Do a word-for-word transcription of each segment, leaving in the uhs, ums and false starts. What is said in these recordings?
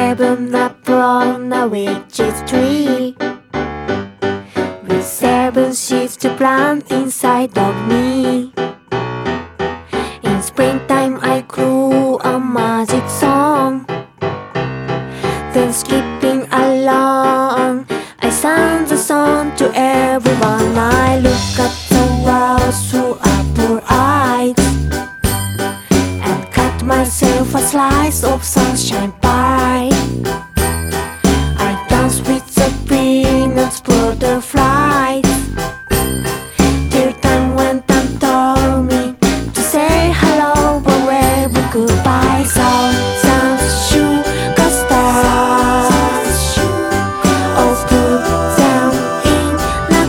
seven up on a witch's tree, with seven seeds to plant inside of me. In springtime I grew a magic song, then skipping along I sang the song to everyone. I look at the world through apple eyes and cut myself a slice of sunshine pie. I dance with the peanuts, butterflies, till time went and told me to say hello or wave goodbye. Sound, sound, sugar stars, oh put them in a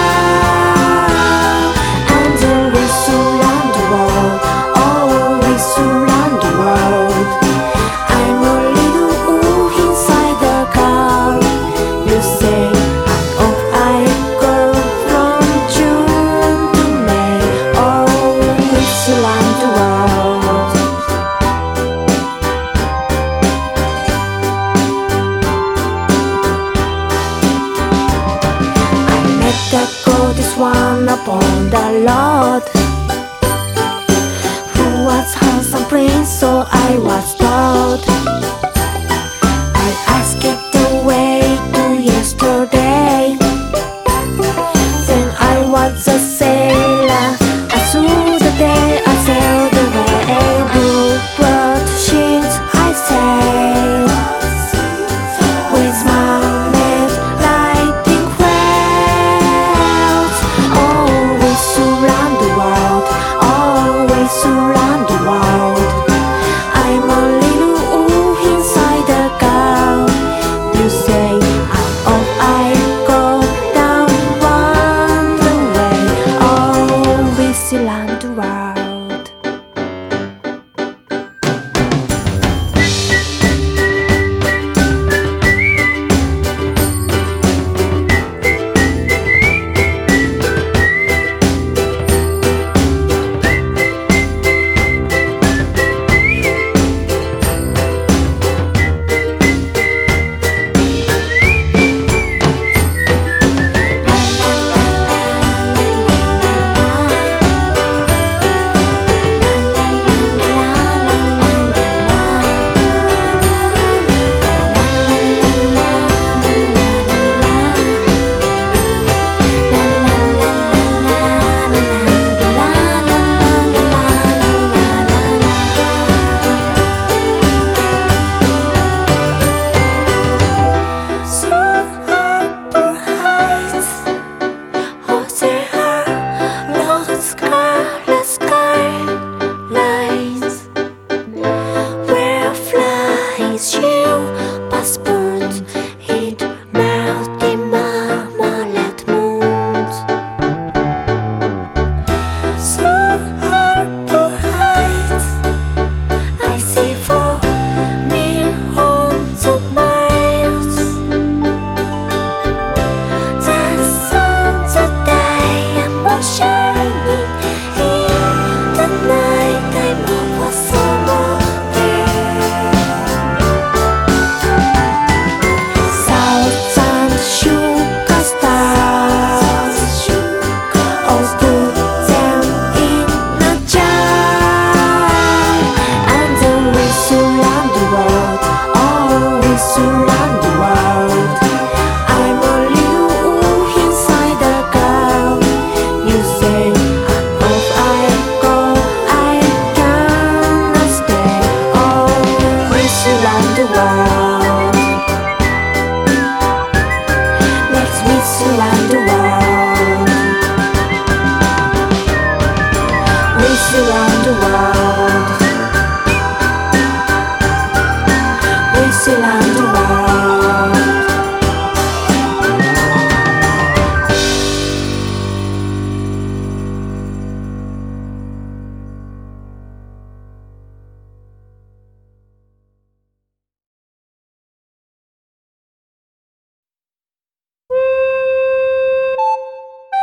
jar, and then we surround the world, oh we surround the world. I'm a little ooh inside the car. You say oh I go from June to May, oh we surround the world. I met the goddess one upon the road, who was handsome prince, so I was told. I asked it the way to yesterday, then I was a sailor, and through the day I sailed away. Bluebird sheets I sailed, with mermaids riding whales. Always surround the world, always surround the world. I'm a little ooh inside the girl. You say I'm off, I go down one way. Always surround the world. Surround the world.